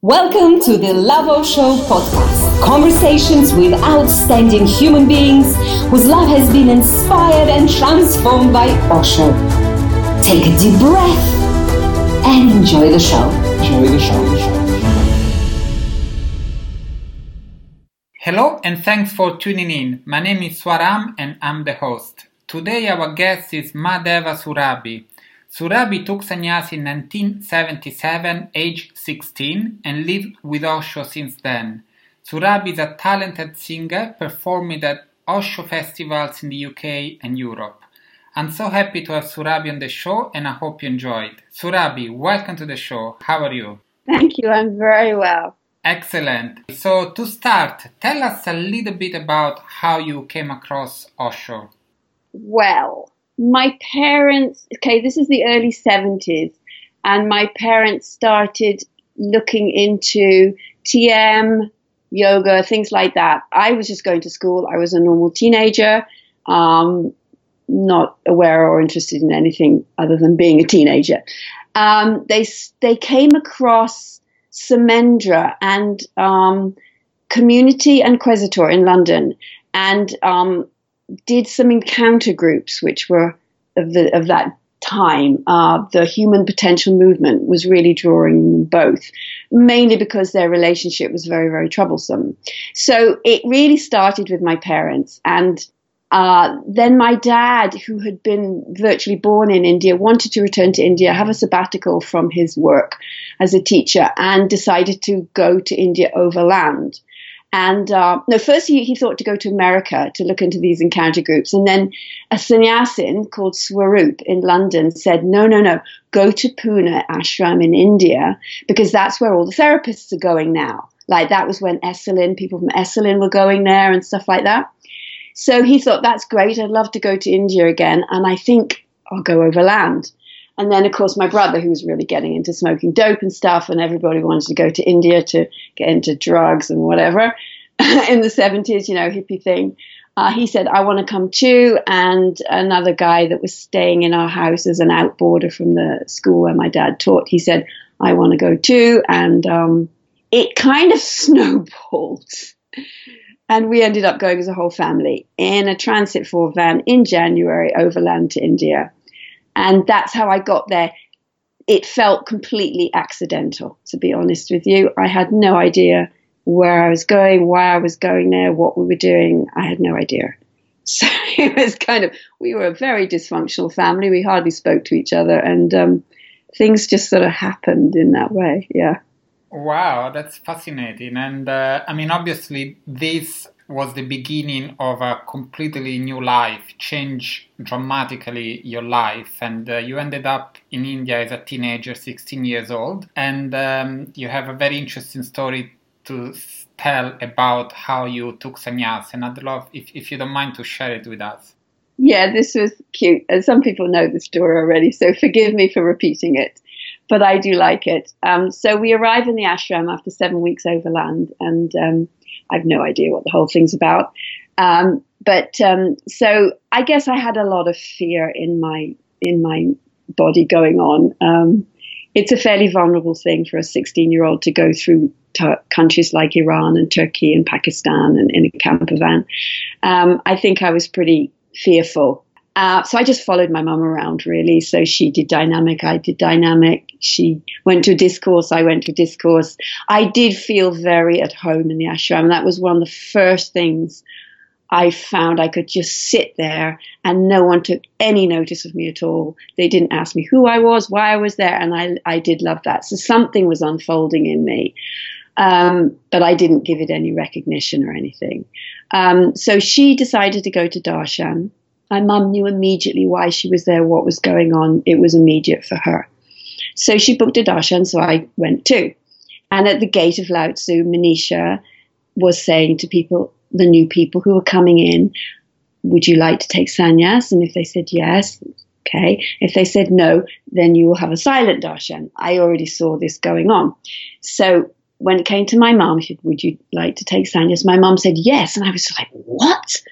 Welcome to the Love Osho podcast. Conversations with outstanding human beings whose love has been inspired and transformed by Osho. Take a deep breath and enjoy the show. Hello and thanks for tuning in. My name is Swaram and I'm the host. Today our guest is Mahadeva Surabhi. Surabhi took sannyas in 1977, age 16, and lived with Osho since then. Surabhi is a talented singer performing at Osho festivals in the UK and Europe. I'm so happy to have Surabhi on the show and I hope you enjoyed. Surabhi, welcome to the show. How are you? Thank you, I'm very well. Excellent. So to start, tell us a little bit about how you came across Osho. Well, my parents, this is the early 70s, and my parents started looking into TM, yoga, things like that. I was just going to school. I was a normal teenager, not aware or interested in anything other than being a teenager. They came across Samendra and Community and Quesitor in London, and did some encounter groups, which were of that time. The human potential movement was really drawing them both, mainly because their relationship was very, very troublesome. So it really started with my parents. And then my dad, who had been virtually born in India, wanted to return to India, have a sabbatical from his work as a teacher, and decided to go to India overland. And first he thought to go to America to look into these encounter groups. And then a sannyasin called Swarup in London said, no, go to Pune ashram in India, because that's where all the therapists are going now. Like that was when people from Esalen were going there and stuff like that. So he thought, that's great. I'd love to go to India again. And I think I'll go overland. And then, of course, my brother, who was really getting into smoking dope and stuff, and everybody wanted to go to India to get into drugs and whatever in the 70s, hippie thing. He said, I want to come too. And another guy that was staying in our house as an outboarder from the school where my dad taught, he said, I want to go too. And it kind of snowballed. And we ended up going as a whole family in a Transit 4 van in January overland to India. And that's how I got there. It felt completely accidental, to be honest with you. I had no idea where I was going, why I was going there, what we were doing. I had no idea. So it was we were a very dysfunctional family. We hardly spoke to each other, and things just sort of happened in that way. Yeah. Wow, that's fascinating. And obviously this was the beginning of a completely new life, changed dramatically your life. And you ended up in India as a teenager, 16 years old. And you have a very interesting story to tell about how you took sannyas. And I'd love, if you don't mind, to share it with us. Yeah, this was cute. And some people know the story already, so forgive me for repeating it. But I do like it. So we arrive in the ashram after 7 weeks overland, and I have no idea what the whole thing's about. So I guess I had a lot of fear in my body going on. It's a fairly vulnerable thing for a 16-year-old to go through countries like Iran and Turkey and Pakistan and in a camper van. I think I was pretty fearful. So I just followed my mum around, really. So she did dynamic, I did dynamic. She went to a discourse, I went to a discourse. I did feel very at home in the ashram. And that was one of the first things I found. I could just sit there and no one took any notice of me at all. They didn't ask me who I was, why I was there. And I did love that. So something was unfolding in me. But I didn't give it any recognition or anything. So she decided to go to darshan. My mum knew immediately why she was there, what was going on. It was immediate for her. So she booked a darshan, so I went too. And at the gate of Lao Tzu, Manisha was saying to people, the new people who were coming in, would you like to take sannyas? And if they said yes, okay. If they said no, then you will have a silent darshan. I already saw this going on. So when it came to my mum, she said, would you like to take sannyas? My mum said yes. And I was like, what?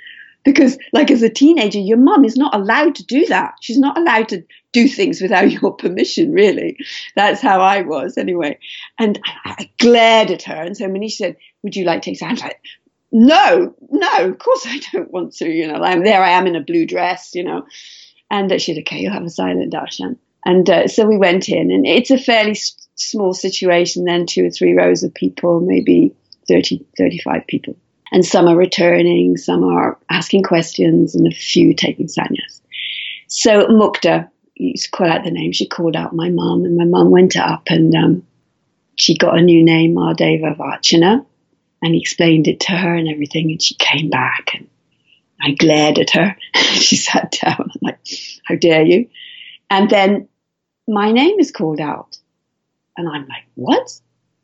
Because, like, as a teenager, your mum is not allowed to do that. She's not allowed to do things without your permission, really. That's how I was, anyway. And I glared at her. And so when she said, would you like to take some? I was like, no, of course I don't want to. There I am in a blue dress, And she said, okay, you'll have a silent darshan. And so we went in. And it's a fairly small situation then, 2 or 3 rows of people, maybe 30, 35 people. And some are returning, some are asking questions, and a few taking sannyas. So Mukta, you used to call out the name, she called out my mum, and my mum went up and she got a new name, Mahadeva Vachana, and he explained it to her and everything, and she came back, and I glared at her. She sat down. I'm like, how dare you? And then my name is called out. And I'm like, what?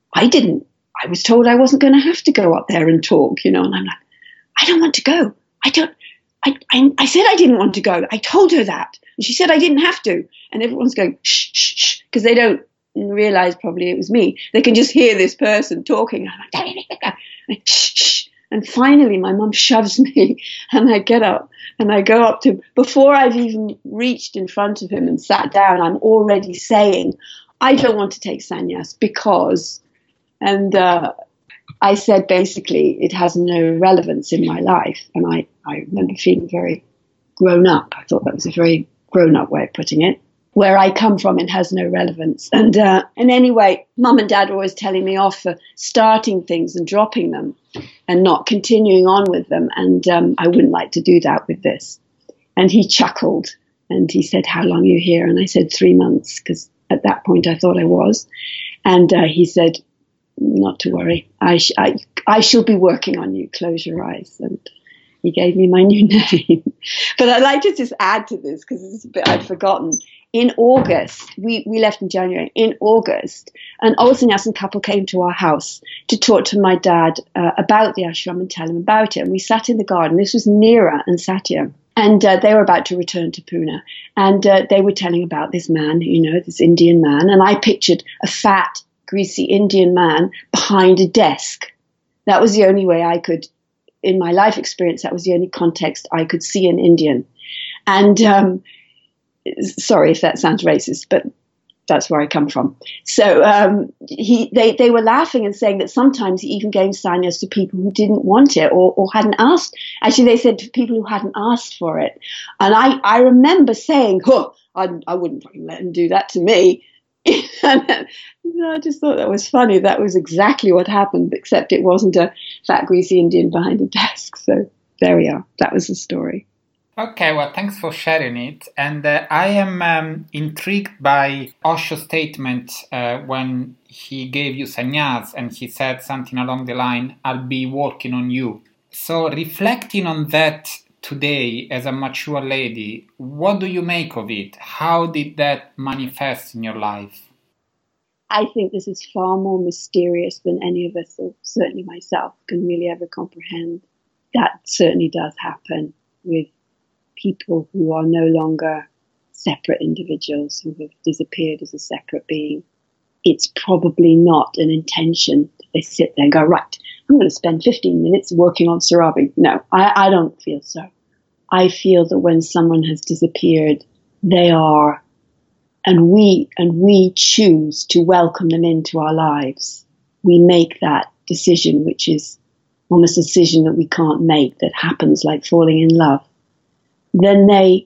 I was told I wasn't going to have to go up there and talk, and I'm like, I don't want to go. I said I didn't want to go. I told her that. And she said I didn't have to. And everyone's going, shh, shh, shh, because they don't realize probably it was me. They can just hear this person talking. I'm like, shh, shh. And finally my mum shoves me and I get up and I go up to him. Before I've even reached in front of him and sat down, I'm already saying, I don't want to take sannyas because... And I said, basically, it has no relevance in my life. And I remember feeling very grown up. I thought that was a very grown up way of putting it. Where I come from, it has no relevance. And anyway, Mum and Dad were always telling me off for starting things and dropping them and not continuing on with them. And I wouldn't like to do that with this. And he chuckled and he said, how long are you here? And I said 3 months, because at that point I thought I was. And he said, not to worry, I shall be working on you. Close your eyes. And he gave me my new name. But I'd like to just add to this because it's a bit I'd forgotten. In August, we left in January. In August, an old sannyasin couple came to our house to talk to my dad about the ashram and tell him about it. And we sat in the garden. This was Neera and Satya. And they were about to return to Pune. And they were telling about this man, this Indian man. And I pictured a fat, greasy Indian man behind a desk. That was the only way I could, in my life experience, that was the only context I could see an Indian. And sorry if that sounds racist, but that's where I come from. So they were laughing and saying that sometimes he even gave sannyas to people who didn't want it or hadn't asked. Actually, they said to people who hadn't asked for it. And I remember saying, I wouldn't fucking let him do that to me. And I just thought that was funny. That was exactly what happened, except it wasn't a fat, greasy Indian behind a desk. So there we are. That was the story. Okay, well, thanks for sharing it. And I am intrigued by Osho's statement when he gave you sannyas and he said something along the line, I'll be working on you. So reflecting on that today as a mature lady, what do you make of it? How did that manifest in your life? I think this is far more mysterious than any of us, or certainly myself, can really ever comprehend. That certainly does happen with people who are no longer separate individuals, who have disappeared as a separate being. It's probably not an intention that they sit there and go, right, I'm going to spend 15 minutes working on Surabhi. No, I don't feel so. I feel that when someone has disappeared, they are, and we choose to welcome them into our lives. We make that decision, which is almost a decision that we can't make, that happens like falling in love. Then they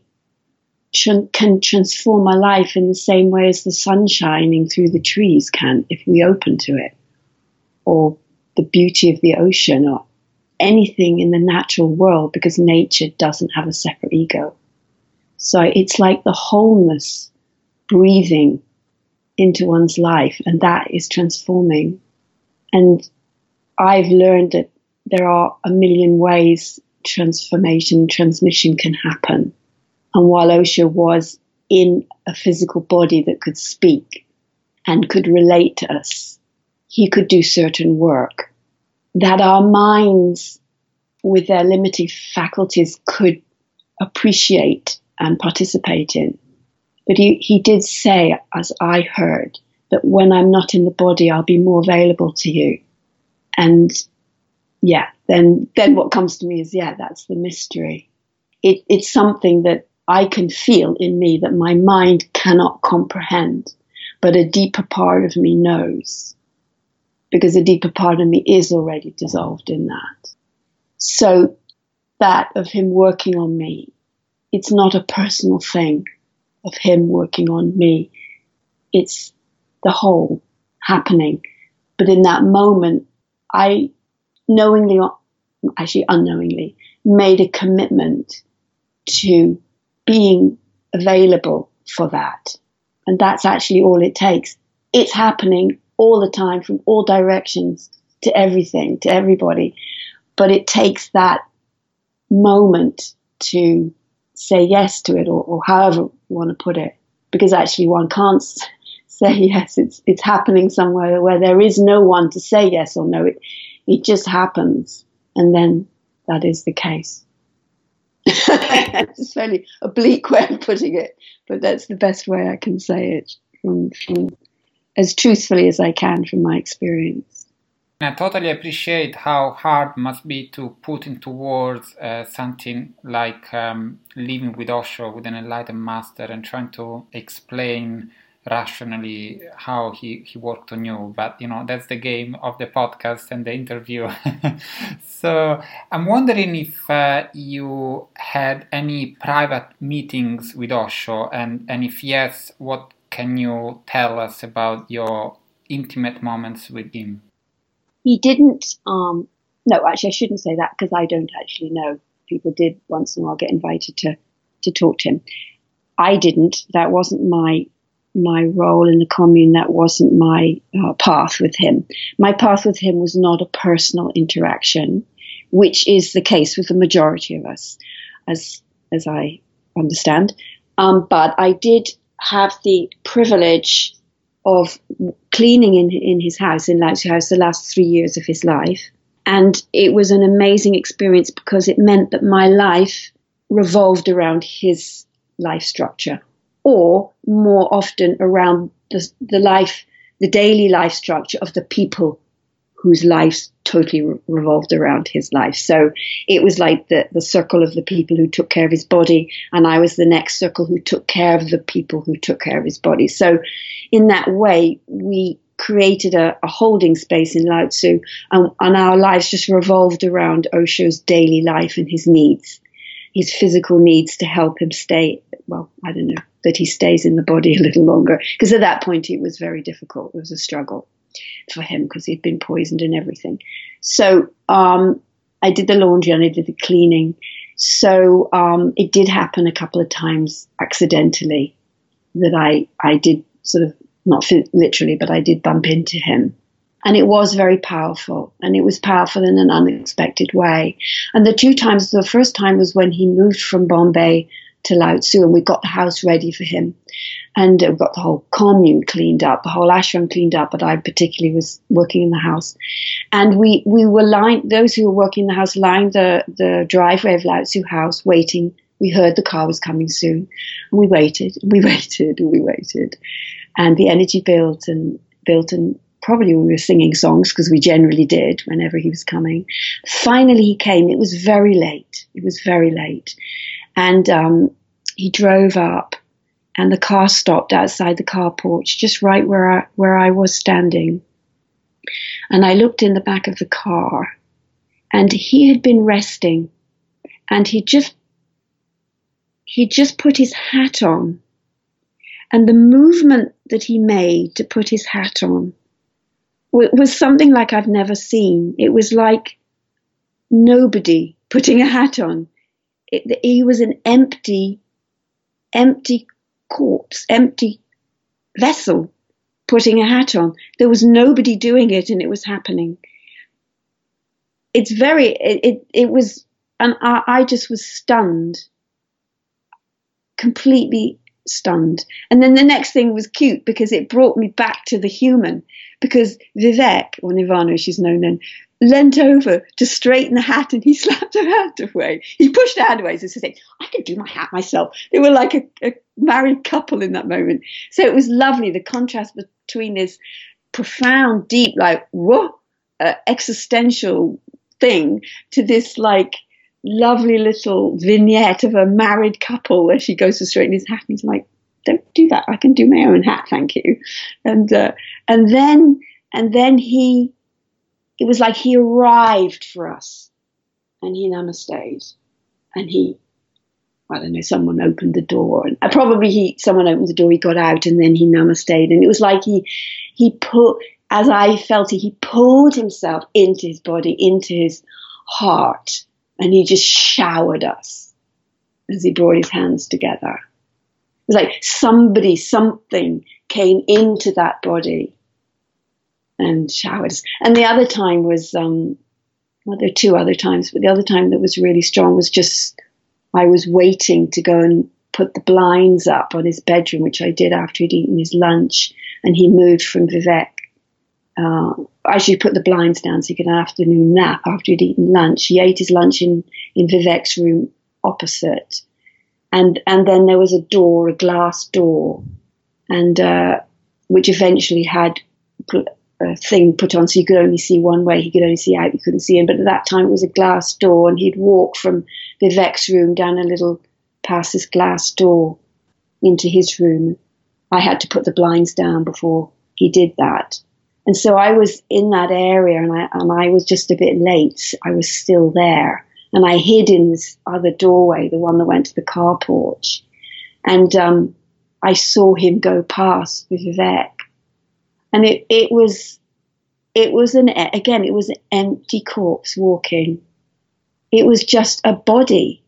can transform our life in the same way as the sun shining through the trees can, if we open to it, or the beauty of the ocean, or anything in the natural world, because nature doesn't have a separate ego. So it's like the wholeness breathing into one's life, and that is transforming. And I've learned that there are a million ways transmission can happen. And while Osho was in a physical body that could speak and could relate to us, he could do certain work that our minds, with their limited faculties, could appreciate and participate in. But he did say, as I heard, that when I'm not in the body, I'll be more available to you. And then what comes to me is, that's the mystery. It's something that I can feel in me that my mind cannot comprehend, but a deeper part of me knows, because a deeper part of me is already dissolved in that. So that of him working on me, it's not a personal thing of him working on me. It's the whole happening. But in that moment, I knowingly, actually unknowingly, made a commitment to being available for that. And that's actually all it takes. It's happening all the time from all directions to everything, to everybody. But it takes that moment to say yes to it, or however you want to put it. Because actually one can't say yes. It's happening somewhere where there is no one to say yes or no. It just happens. And then that is the case. It's a fairly oblique way of putting it, but that's the best way I can say it from as truthfully as I can from my experience. I totally appreciate how hard must be to put into words something like living with Osho, with an enlightened master, and trying to explain rationally how he worked on you. But, that's the game of the podcast and the interview. So I'm wondering if you had any private meetings with Osho, and if yes, what can you tell us about your intimate moments with him? He didn't, no, actually I shouldn't say that, because I don't actually know. People did once in a while get invited to talk to him. I didn't. That wasn't my role in the commune. That wasn't my path with him. My path with him was not a personal interaction, which is the case with the majority of us, as I understand. But I did have the privilege of cleaning in his house, in Lao Tzu House, the last 3 years of his life. And it was an amazing experience because it meant that my life revolved around his life structure, or more often around the daily life structure of the people whose lives totally revolved around his life. So it was like the circle of the people who took care of his body, and I was the next circle who took care of the people who took care of his body. So in that way, we created a holding space in Lao Tzu, and our lives just revolved around Osho's daily life and his needs, his physical needs to help him stay, that he stays in the body a little longer. Because at that point, it was very difficult. It was a struggle for him because he'd been poisoned and everything. So I did the laundry and I did the cleaning. So it did happen a couple of times accidentally that I did sort of, not literally, but I did bump into him. And it was very powerful, and it was powerful in an unexpected way. And the first time was when he moved from Bombay to Lao Tzu, and we got the house ready for him. And we got the whole commune cleaned up, the whole ashram cleaned up, but I particularly was working in the house. And we were those who were working in the house lined the driveway of Lao Tzu House, waiting. We heard the car was coming soon. And we waited, and we waited, and we waited. And the energy built and probably we were singing songs, because we generally did whenever he was coming. Finally he came. It was very late. And he drove up, and the car stopped outside the car porch, just right where I was standing. And I looked in the back of the car, and he had been resting, and he just put his hat on. And the movement that he made to put his hat on was something like I've never seen. It was like nobody putting a hat on. He was an empty corpse, empty vessel putting a hat on. There was nobody doing it, and it was happening. It was, and I just was stunned, completely stunned. And then the next thing was cute, because it brought me back to the human, because Vivek, or Nirvana, she's known then, leant over to straighten the hat, and he slapped her hat away. He pushed her hat away, so he said, I can do my hat myself. They were like a married couple in that moment. So it was lovely, the contrast between this profound, deep, like, existential thing to this like lovely little vignette of a married couple where she goes to straighten his hat, and he's like, "Don't do that. I can do my own hat, thank you." And then it was like he arrived for us, and he namaste'd, and I don't know, someone opened the door, and someone opened the door, he got out, and then he namaste'd, and it was like he pulled, as I felt it, he pulled himself into his body, into his heart, and he just showered us as he brought his hands together. It was like something came into that body and showered us. And the other time was, well, there are two other times, but the other time that was really strong was just, I was waiting to go and put the blinds up on his bedroom, which I did after he'd eaten his lunch, and he moved from Vivek. As you put the blinds down so he could have an afternoon nap after he'd eaten lunch. He ate his lunch in Vivek's room opposite. And then there was a door, a glass door, and which eventually had a thing put on so you could only see one way. He could only see out, you couldn't see in. But at that time it was a glass door, and he'd walk from Vivek's room down a little past this glass door into his room. I had to put the blinds down before he did that. And so I was in that area, and I was just a bit late. I was still there, and I hid in this other doorway, the one that went to the car porch. And I saw him go past with Vivek, and it was an empty corpse walking. It was just a body,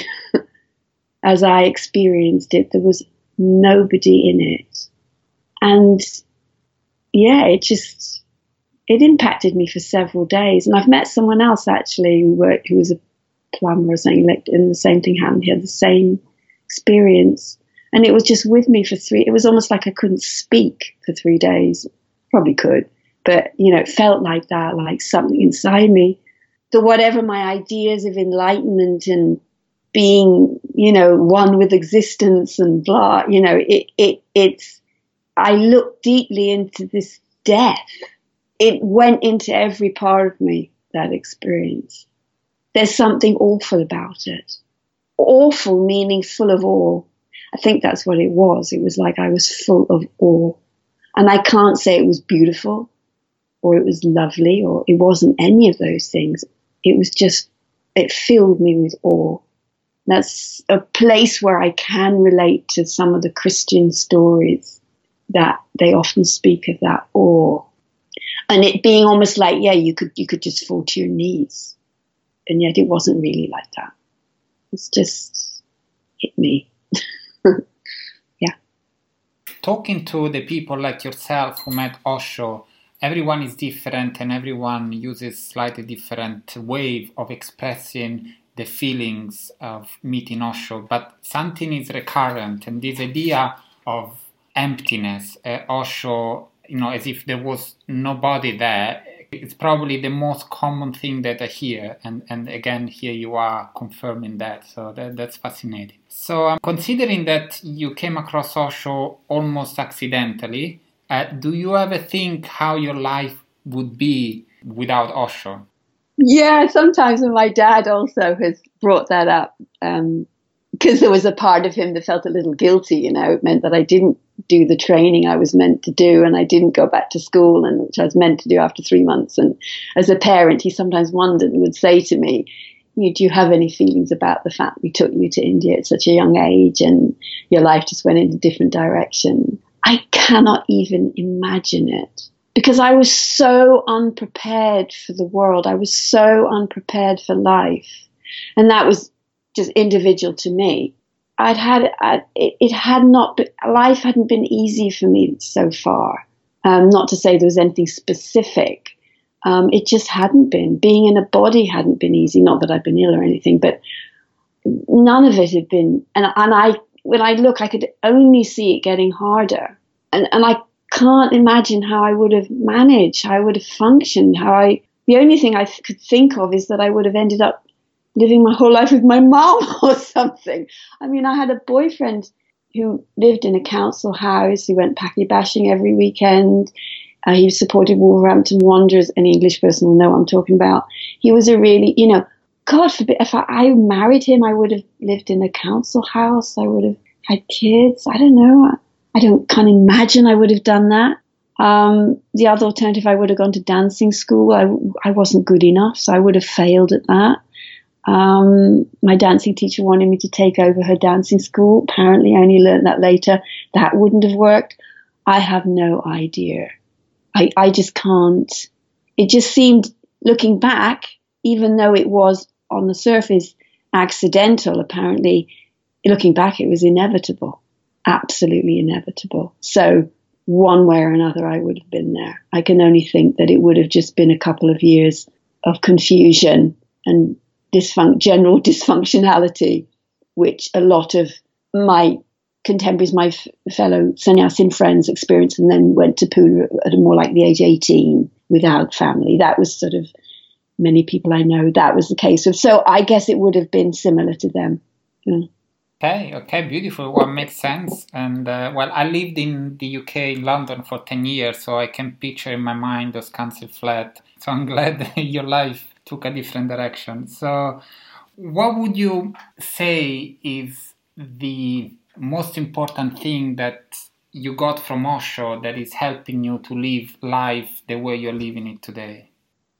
as I experienced it. There was nobody in it, and yeah, it impacted me for several days. And I've met someone else actually who was a plumber or something, and the same thing happened. He had the same experience, and it was just with me for it was almost like I couldn't speak for 3 days. Probably could, but it felt like that, like something inside me, that whatever my ideas of enlightenment and being, one with existence and blah, I looked deeply into this death. It went into every part of me, that experience. There's something awful about it. Awful meaning full of awe. I think that's what it was. It was like I was full of awe. And I can't say it was beautiful or it was lovely or it wasn't any of those things. It was just, it filled me with awe. That's a place where I can relate to some of the Christian stories that they often speak of, that awe, and it being almost like, you could just fall to your knees, and yet it wasn't really like that. It's just hit me. Yeah. Talking to the people like yourself who met Osho, everyone is different and everyone uses slightly different way of expressing the feelings of meeting Osho, but something is recurrent, and this idea of emptiness, Osho, as if there was nobody there. It's probably the most common thing that I hear, and again here you are confirming that, so that's fascinating. So considering that you came across Osho almost accidentally, do you ever think how your life would be without Osho? Yeah, sometimes, and my dad also has brought that up, because there was a part of him that felt a little guilty, it meant that I didn't do the training I was meant to do, and I didn't go back to school, and which I was meant to do after 3 months. And as a parent, he sometimes wondered and would say to me, do you have any feelings about the fact we took you to India at such a young age and your life just went in a different direction? I cannot even imagine it, because I was so unprepared for the world. I was so unprepared for life. And that was just individual to me. Life hadn't been easy for me so far. Not to say there was anything specific. It just hadn't been. Being in a body hadn't been easy. Not that I've been ill or anything, but none of it had been. When I look, I could only see it getting harder. And I can't imagine how I would have managed, how I would have functioned, the only thing I could think of is that I would have ended up living my whole life with my mom or something. I mean, I had a boyfriend who lived in a council house. He went packy bashing every weekend. He supported Wolverhampton Wanderers. An English person will know what I'm talking about. He was a really, God forbid, if I married him, I would have lived in a council house. I would have had kids. I don't know. Can't imagine I would have done that. The other alternative, I would have gone to dancing school. I wasn't good enough, so I would have failed at that. My dancing teacher wanted me to take over her dancing school. Apparently, I only learned that later. That wouldn't have worked. I have no idea. I just can't. It just seemed, looking back, even though it was on the surface accidental, apparently, looking back, it was inevitable. Absolutely inevitable. So one way or another, I would have been there. I can only think that it would have just been a couple of years of confusion and general dysfunctionality, which a lot of my contemporaries, my fellow sannyasin friends experienced, and then went to Pune at more like the age 18 without family. That was sort of, many people I know, that was the case of. So I guess it would have been similar to them. Yeah. Okay, beautiful. Well, makes sense. And I lived in the UK, in London, for 10 years, so I can picture in my mind those council flats. So I'm glad your life took a different direction. So what would you say is the most important thing that you got from Osho that is helping you to live life the way you're living it today?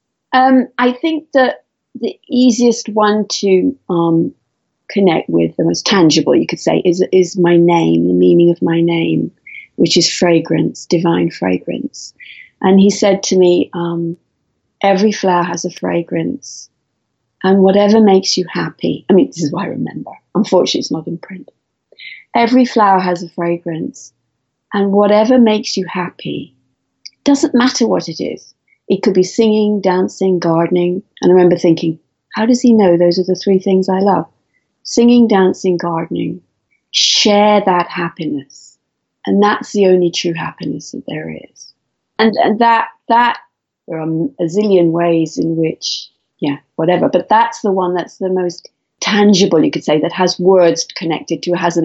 I think that the easiest one to connect with, the most tangible, you could say, is my name, the meaning of my name, which is fragrance, divine fragrance. And he said to me, every flower has a fragrance, and whatever makes you happy, this is what I remember. Unfortunately, it's not in print. Every flower has a fragrance, and whatever makes you happy, doesn't matter what it is. It could be singing, dancing, gardening. And I remember thinking, how does he know those are the three things I love? Singing, dancing, gardening. Share that happiness. And that's the only true happiness that there is. And that there are a zillion ways in which, whatever. But that's the one that's the most tangible, you could say, that has words connected to, has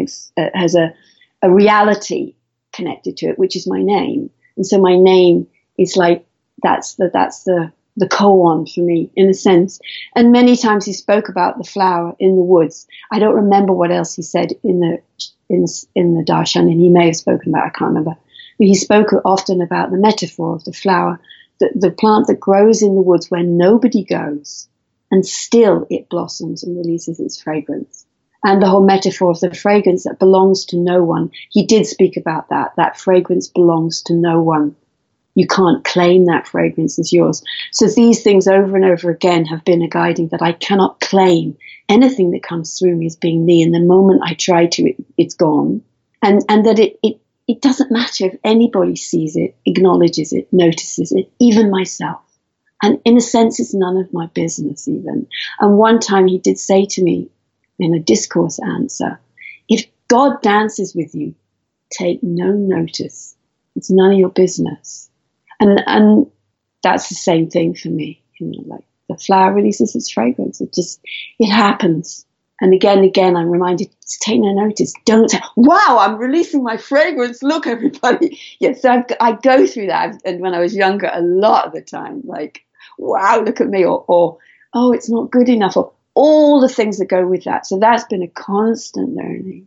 a reality connected to it, which is my name. And so my name is like, that's the koan for me, in a sense. And many times he spoke about the flower in the woods. I don't remember what else he said in the darshan, and he may have spoken about, I can't remember. But he spoke often about the metaphor of the flower, the plant that grows in the woods where nobody goes, and still it blossoms and releases its fragrance. And the whole metaphor of the fragrance that belongs to no one. He did speak about that. That fragrance belongs to no one. You can't claim that fragrance as yours. So these things over and over again have been a guiding, that I cannot claim anything that comes through me as being me. And the moment I try to, it's gone. And that it doesn't matter if anybody sees it, acknowledges it, notices it, even myself. And in a sense, it's none of my business even. And one time he did say to me in a discourse answer, if God dances with you, take no notice. It's none of your business. And that's the same thing for me. Like the flower releases its fragrance. It happens. And again, I'm reminded to take no notice. Don't say, wow, I'm releasing my fragrance. Look, everybody. Yes, so I go through that. And when I was younger, a lot of the time, like, wow, look at me. Or oh, it's not good enough. Or all the things that go with that. So that's been a constant learning,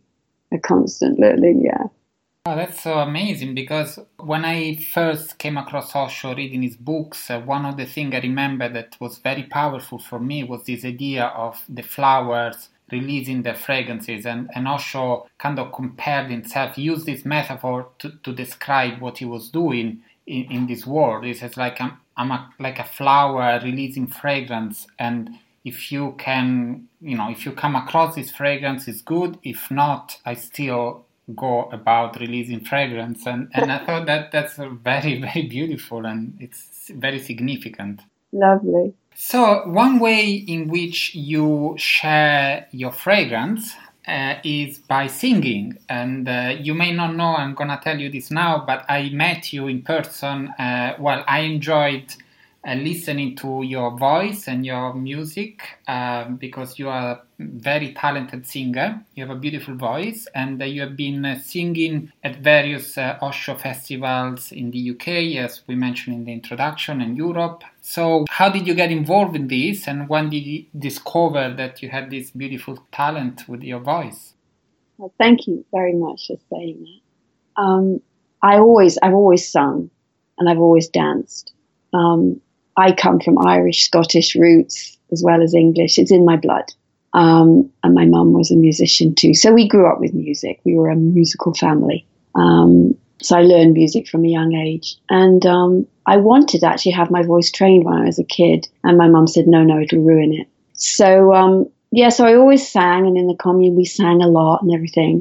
yeah. Oh, that's so amazing, because when I first came across Osho reading his books, one of the things I remember that was very powerful for me was this idea of the flowers releasing their fragrances, and Osho kind of compared himself, used this metaphor to describe what he was doing in this world. He says, like, I'm like a flower releasing fragrance, and if you can, if you come across this fragrance, it's good. If not, I still go about releasing fragrance. And I thought that's very, very beautiful, and it's very significant. Lovely. So one way in which you share your fragrance is by singing. And you may not know, I'm going to tell you this now, but I met you in person. I enjoyed listening to your voice and your music because you are a very talented singer. You have a beautiful voice, and you have been singing at various Osho festivals in the UK, as we mentioned in the introduction, and Europe. So how did you get involved in this, and when did you discover that you had this beautiful talent with your voice? Well, thank you very much for saying that. I've always sung, and I've always danced. I come from Irish, Scottish roots as well as English. It's in my blood. And my mum was a musician too. So we grew up with music. We were a musical family. So I learned music from a young age. And I wanted to actually have my voice trained when I was a kid. And my mum said, no, it'll ruin it. So, so I always sang. And in the commune, we sang a lot and everything.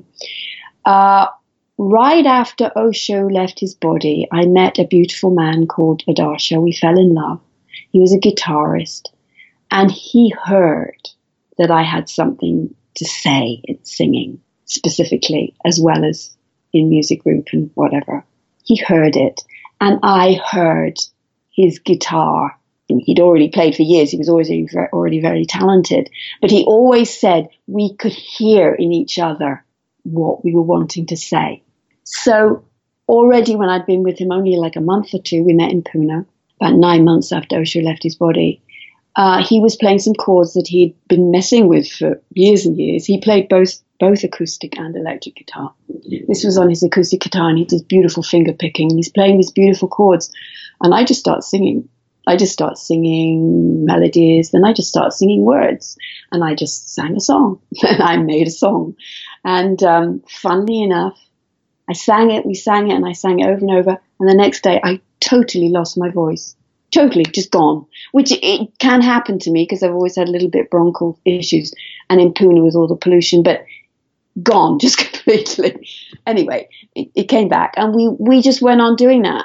Right after Osho left his body, I met a beautiful man called Adarsha. We fell in love. He was a guitarist, and he heard that I had something to say in singing, specifically, as well as in music group and whatever. He heard it, and I heard his guitar. And he'd already played for years. He was already very talented. But he always said we could hear in each other what we were wanting to say. So already when I'd been with him only like a month or two, we met in Pune, about 9 months after Osho left his body. He was playing some chords that he'd been messing with for years and years. He played both acoustic and electric guitar. This was on his acoustic guitar, and he did beautiful finger picking. And he's playing these beautiful chords. And I just start singing. I just start singing melodies, then I just start singing words. And I just sang a song. And I made a song. And funnily enough, we sang it, and I sang it over and over. And the next day, I totally lost my voice. Totally, just gone. Which it can happen to me because I've always had a little bit bronchial issues. And in Pune with all the pollution, but gone, just completely. Anyway, it came back. And we just went on doing that.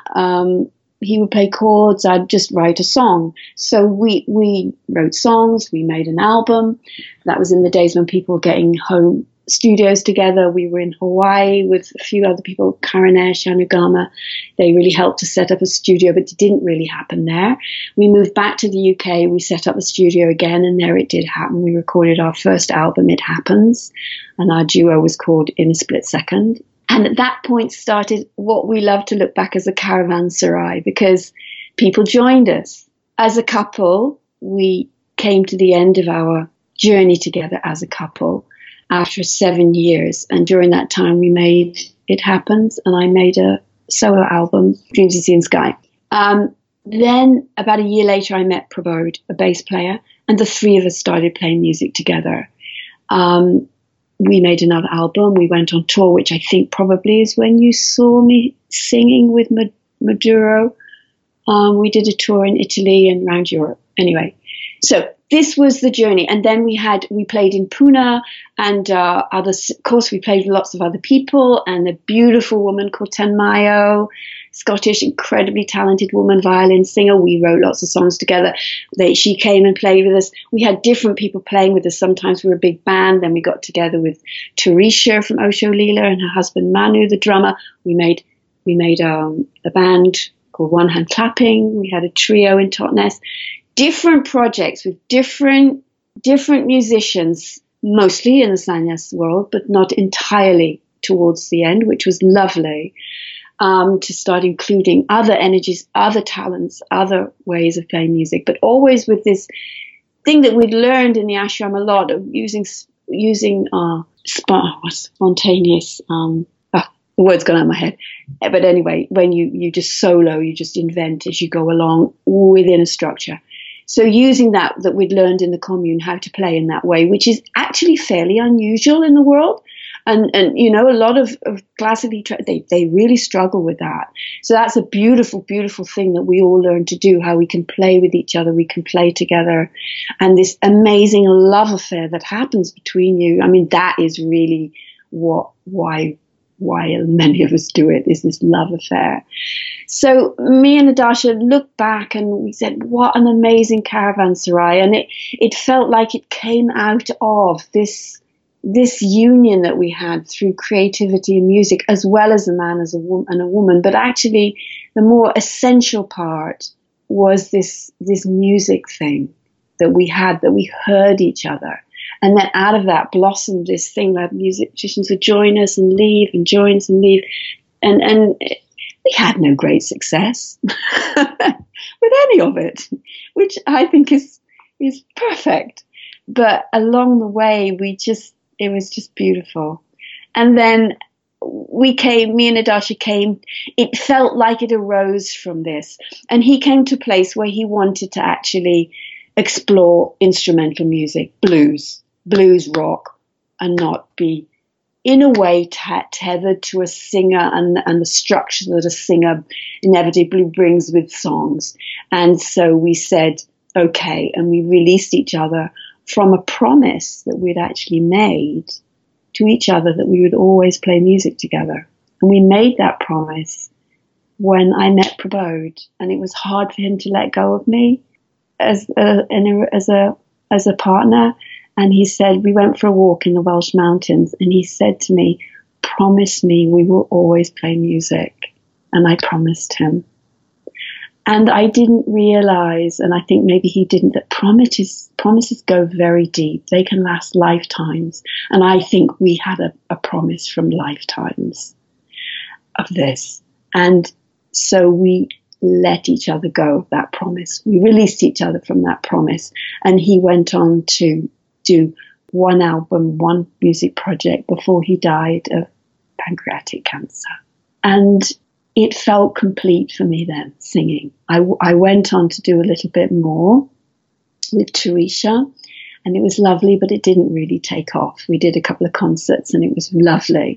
He would play chords, I'd just write a song. So we wrote songs, we made an album. That was in the days when people were getting home studios together. We were in Hawaii with a few other people, Karanesh, Anugama. They really helped to set up a studio, but it didn't really happen there. We moved back to the UK, we set up a studio again, and there it did happen. We recorded our first album, It Happens, and our duo was called In a Split Second. And at that point started what we love to look back as a caravanserai, because people joined us. As a couple, we came to the end of our journey together as a couple after 7 years. And during that time, we made It Happens, and I made a solo album, Dreams You See in Sky. Then about a year later, I met Prabodh, a bass player, and the three of us started playing music together. We made another album. We went on tour, which I think probably is when you saw me singing with Maduro. We did a tour in Italy and around Europe. Anyway, so this was the journey. And then we played in Pune, and of course, we played with lots of other people, and a beautiful woman called Tanmayo, Scottish, incredibly talented woman, violin singer. We wrote lots of songs together. She came and played with us. We had different people playing with us. Sometimes we were a big band. Then we got together with Tarisha from Osho Leela and her husband Manu, the drummer. We made a band called One Hand Clapping. We had a trio in Totnes. Different projects with different musicians, mostly in the sannyas world, but not entirely towards the end, which was lovely. To start including other energies, other talents, other ways of playing music, but always with this thing that we'd learned in the ashram a lot of using spontaneous. The word's gone out of my head. But anyway, when you just solo, you just invent as you go along within a structure. So using that we'd learned in the commune, how to play in that way, which is actually fairly unusual in the world. And a lot of classically they really struggle with that. So that's a beautiful, beautiful thing that we all learn to do, how we can play with each other, we can play together. And this amazing love affair that happens between you, I mean, that is really why many of us do it, is this love affair. So me and Adarsha looked back and we said, what an amazing caravanserai. And it felt like it came out of this union that we had through creativity and music, as well as a man and a woman. But actually, the more essential part was this music thing that we had, that we heard each other. And then out of that blossomed this thing where musicians would join us and leave and join us and leave. And we had no great success with any of it, which I think is perfect. But along the way, it was just beautiful. And then me and Adasha came, it felt like it arose from this. And he came to a place where he wanted to actually explore instrumental music, blues rock, and not be in a way tethered to a singer and the structure that a singer inevitably brings with songs. And so we said, okay, and we released each other from a promise that we'd actually made to each other that we would always play music together. And we made that promise when I met Prabodh, and it was hard for him to let go of me as a partner. And he said, we went for a walk in the Welsh mountains, and he said to me, promise me we will always play music. And I promised him. And I didn't realize, and I think maybe he didn't, that promises go very deep. They can last lifetimes. And I think we had a promise from lifetimes of this. And so we let each other go of that promise. We released each other from that promise. And he went on to do one album, one music project before he died of pancreatic cancer. And it felt complete for me then, singing. I went on to do a little bit more with Tarisha, and it was lovely, but it didn't really take off. We did a couple of concerts, and it was lovely.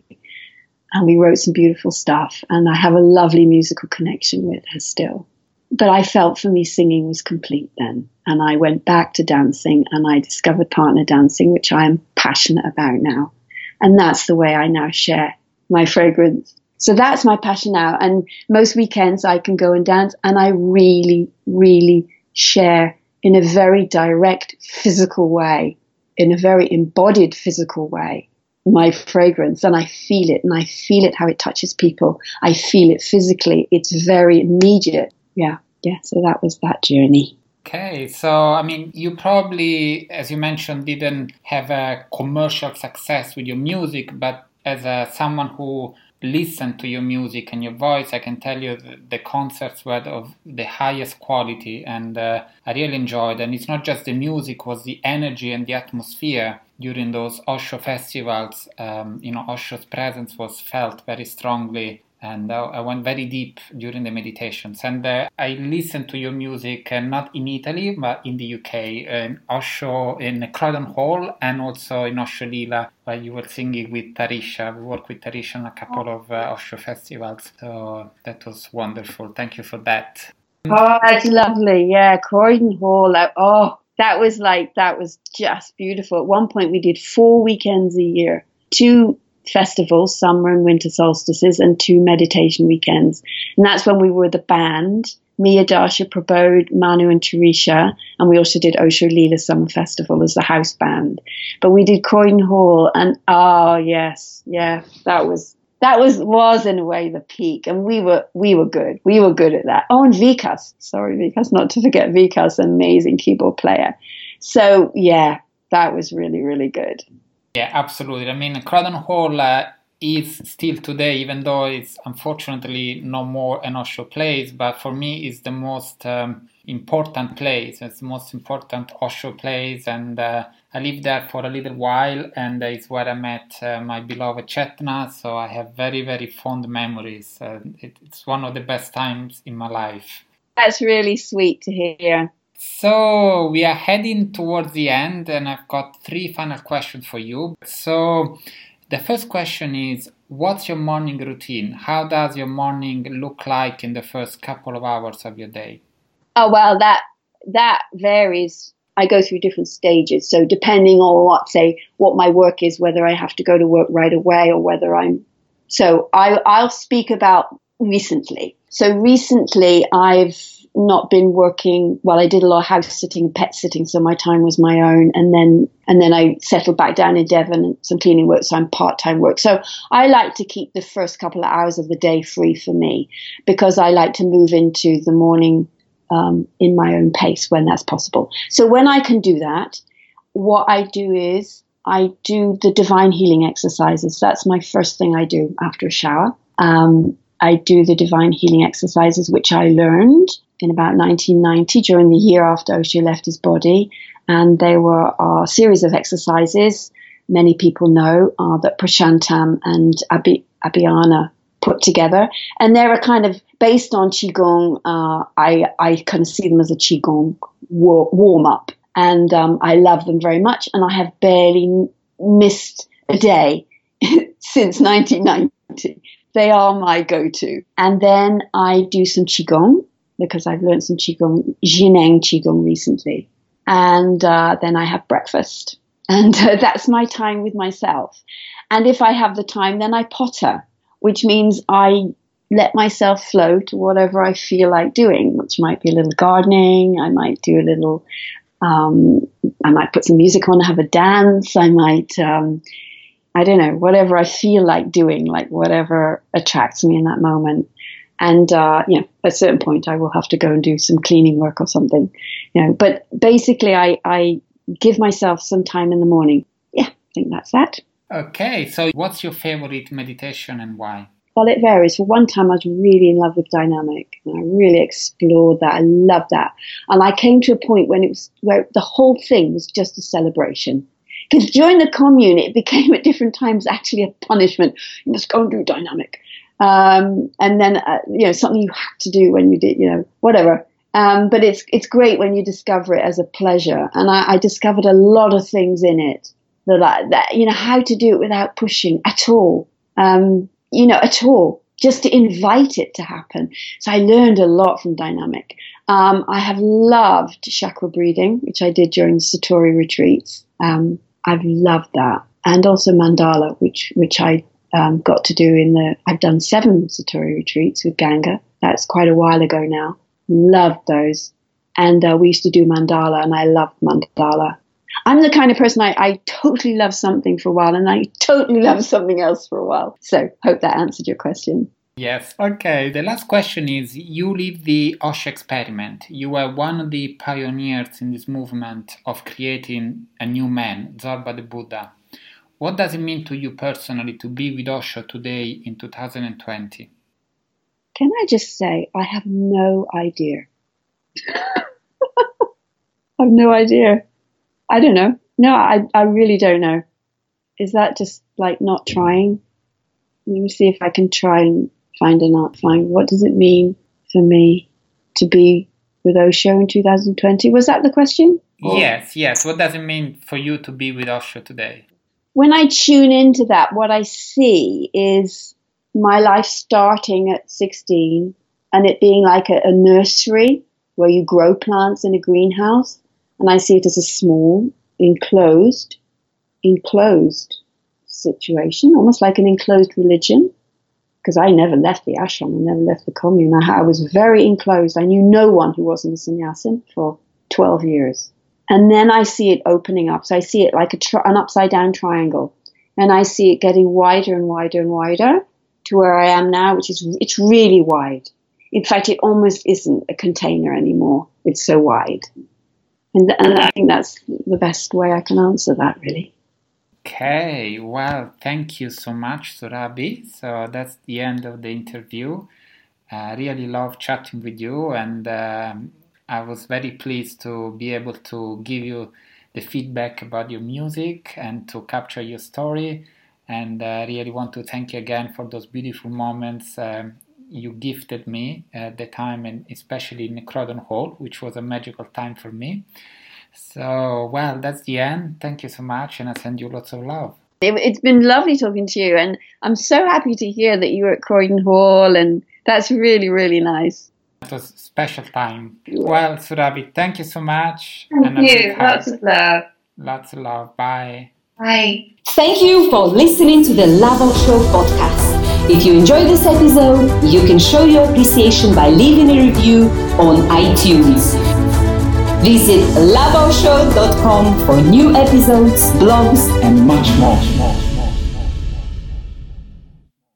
And we wrote some beautiful stuff, and I have a lovely musical connection with her still. But I felt for me singing was complete then. And I went back to dancing, and I discovered partner dancing, which I am passionate about now. And that's the way I now share my fragrance. So that's my passion now. And most weekends I can go and dance, and I really, really share in a very direct physical way, in a very embodied physical way, my fragrance. And I feel it how it touches people. I feel it physically. It's very immediate. Yeah. So that was that journey. Okay, so I mean, you probably, as you mentioned, didn't have a commercial success with your music, but as someone who listened to your music and your voice, I can tell you the concerts were of the highest quality, and I really enjoyed. And it's not just the music, it was the energy and the atmosphere during those Osho festivals. Osho's presence was felt very strongly. And I went very deep during the meditations. And I listened to your music, not in Italy, but in the UK, in Osho, in Croydon Hall, and also in Osho Lila, where you were singing with Tarisha. We worked with Tarisha on a couple of Osho festivals. So that was wonderful. Thank you for that. Oh, that's lovely. Yeah, Croydon Hall. That was just beautiful. At one point, we did 4 weekends a year, 2 festivals, summer and winter solstices, and 2 meditation weekends. And that's when we were the band, me, Adasha, Prabodh, Manu and Tarisha, and we also did Osho Lila Summer Festival as the house band. But we did Croydon Hall, and that was in a way the peak, and we were good. We were good at that. Oh, and Vikas, not to forget Vikas, amazing keyboard player. So yeah, that was really, really good. Yeah, absolutely. I mean, Croydon Hall is still today, even though it's unfortunately no more an Osho place, but for me it's the most important place. It's the most important Osho place, and I lived there for a little while, and it's where I met my beloved Chetna, so I have very, very fond memories. It's one of the best times in my life. That's really sweet to hear. So we are heading towards the end, and I've got 3 final questions for you. So the first question is, what's your morning routine? How does your morning look like in the first couple of hours of your day? Oh, well, that varies. I go through different stages. So depending on what my work is, whether I have to go to work right away or whether I'll speak about recently. So recently I've not been working. Well, I did a lot of house sitting, pet sitting, so my time was my own. And then I settled back down in Devon and some cleaning work, so I'm part-time work. So I like to keep the first couple of hours of the day free for me, because I like to move into the morning in my own pace when that's possible. So when I can do that, what I do is I do the divine healing exercises. That's my first thing I do after a shower. I do the divine healing exercises, which I learned in about 1990 during the year after Osho left his body. And they were a series of exercises many people know that Prashantam and Abhyana put together. And they're a kind of based on Qigong. I kind of see them as a Qigong warm-up. And I love them very much. And I have barely missed a day since 1990. They are my go-to. And then I do some Qigong, because I've learned some Qigong, Jineng Qigong recently. And then I have breakfast. And that's my time with myself. And if I have the time, then I potter, which means I let myself flow to whatever I feel like doing, which might be a little gardening. I might do a little, I might put some music on, have a dance. I might, I don't know, whatever I feel like doing, like whatever attracts me in that moment. And, at a certain point, I will have to go and do some cleaning work or something, but basically I give myself some time in the morning. Yeah, I think that's that. Okay, so what's your favorite meditation and why? Well, it varies. For one time, I was really in love with dynamic, and I really explored that. I loved that. And I came to a point where the whole thing was just a celebration. Because during the commune, it became at different times actually a punishment. You must go and do dynamic. And then, something you had to do when you did, whatever. But it's great when you discover it as a pleasure. And I discovered a lot of things in it that how to do it without pushing at all, at all, just to invite it to happen. So I learned a lot from dynamic. I have loved chakra breathing, which I did during the Satori retreats. I've loved that. And also mandala, which I got to do I've done 7 Satori retreats with Ganga. That's quite a while ago now. Loved those. And we used to do mandala, and I loved mandala. I'm the kind of person I totally love something for a while, and I totally love something else for a while. So hope that answered your question. Yes. Okay. The last question is, you live the Osho experiment. You were one of the pioneers in this movement of creating a new man, Zorba the Buddha. What does it mean to you personally to be with Osho today in 2020? Can I just say, I have no idea. I have no idea. I don't know. No, I really don't know. Is that just like not trying? Let me see if I can try and find what does it mean for me to be with Osho in 2020? Was that the question? Yes. What does it mean for you to be with Osho today? When I tune into that, what I see is my life starting at 16 and it being like a nursery where you grow plants in a greenhouse. And I see it as a small, enclosed situation, almost like an enclosed religion. Because I never left the ashram, I never left the commune. I was very enclosed. I knew no one who wasn't a sannyasin for 12 years. And then I see it opening up. So I see it like an upside-down triangle. And I see it getting wider and wider and wider to where I am now, it's really wide. In fact, it almost isn't a container anymore. It's so wide. And I think that's the best way I can answer that, really. Okay, well, thank you so much, Surabhi. So that's the end of the interview. I really love chatting with you, and I was very pleased to be able to give you the feedback about your music and to capture your story. And I really want to thank you again for those beautiful moments you gifted me at the time, and especially in the Croydon Hall, which was a magical time for me. So, well, that's the end. Thank you so much, and I send you lots of love. It's been lovely talking to you, and I'm so happy to hear that you were at Croydon Hall, and that's really, really nice. It was a special time. Well, Surabhi, thank you so much. Thank you. Lots of love. Lots of love. Bye. Bye. Thank you for listening to the Love Osho podcast. If you enjoyed this episode, you can show your appreciation by leaving a review on iTunes. Visit loveosho.com for new episodes, blogs, and much more.